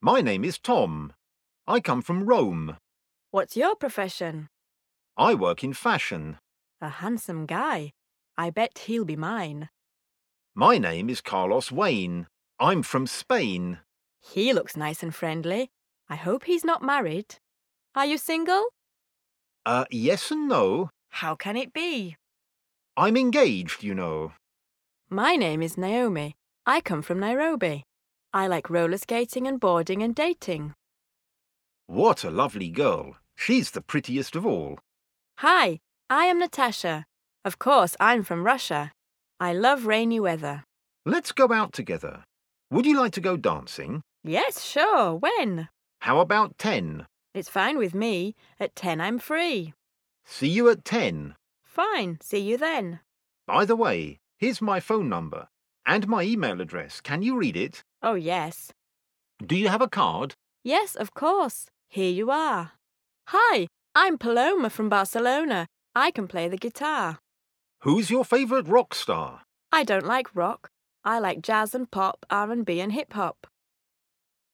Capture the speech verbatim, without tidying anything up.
My name is Tom. I come from Rome. What's your profession? I work in fashion. A handsome guy. I bet he'll be mine. My name is Carlos Wayne. I'm from Spain. He looks nice and friendly. I hope he's not married. Are you single? Uh, yes and no. How can it be? I'm engaged, you know. My name is Naomi. I come from Nairobi. I like roller skating and boarding and dating. What a lovely girl. She's the prettiest of all. Hi, I am Natasha. Of course, I'm from Russia. I love rainy weather. Let's go out together. Would you like to go dancing? Yes, sure. When? How about ten? It's fine with me. At ten I'm free. See you at ten. Fine. See you then. By the way, here's my phone number and my email address. Can you read it? Oh, yes. Do you have a card? Yes, of course. Here you are. Hi, I'm Paloma from Barcelona. I can play the guitar. Who's your favourite rock star? I don't like rock. I like jazz and pop, R and B and hip-hop.